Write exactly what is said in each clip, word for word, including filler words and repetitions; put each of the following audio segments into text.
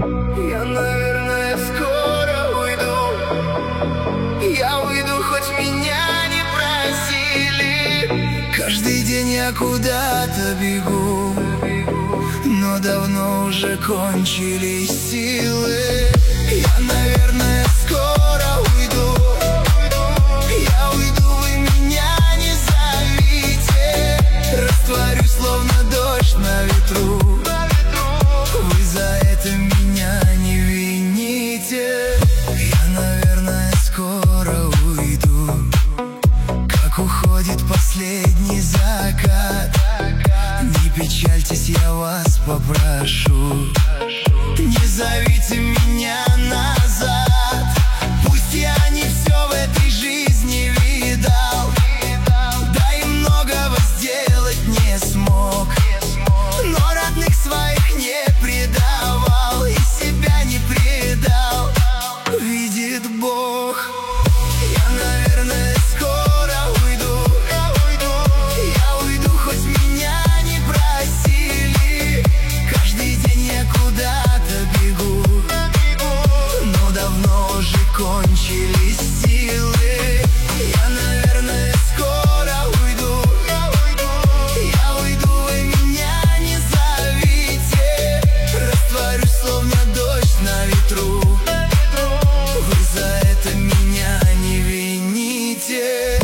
Я, наверное, скоро уйду. Я уйду, хоть меня не просили. Каждый день я куда-то бегу, но давно уже кончились силы. Я, наверное, скоро уйду. Я уйду, вы меня не зовите. Растворюсь, словно дождь на ветру. Вы за это меня не вините. Я, наверное, скоро уйду, как уходит последний закат. Не печальтесь, я вас попрошу, не зовите меня назад. Пусть я не все в этой жизни видал, да и многого сделать не смог, но родных своих не предавал и себя не предал, видит Бог. Я, наверное, скоро уйду. Я уйду, хоть меня не просили. Каждый день я куда-то бегу, но давно уже кончились силы. Я, наверное, скоро уйду. Я уйду, вы меня не зовите. Растворюсь, словно дождь на ветру. Вы за это меня не вините.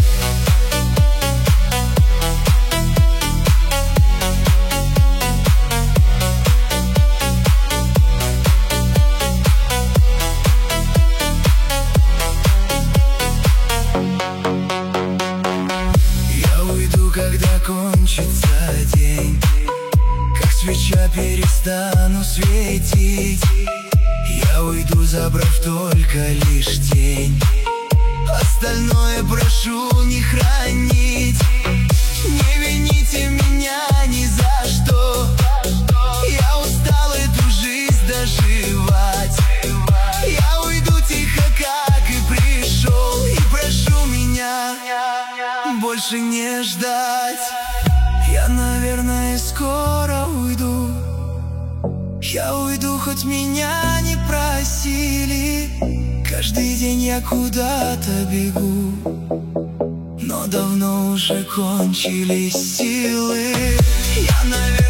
Я уйду, когда кончится день, как свеча перестану светить. Я уйду, забрав только лишь тень. Остальное прошу не хранить. Не вините меня ни за что. Я устал эту жизнь доживать. Я уйду тихо, как и пришел, и прошу меня больше не ждать. Я, наверное, скоро уйду. Я уйду, хоть меня не просили. Каждый день я куда-то бегу, но давно уже кончились силы. Я, наверное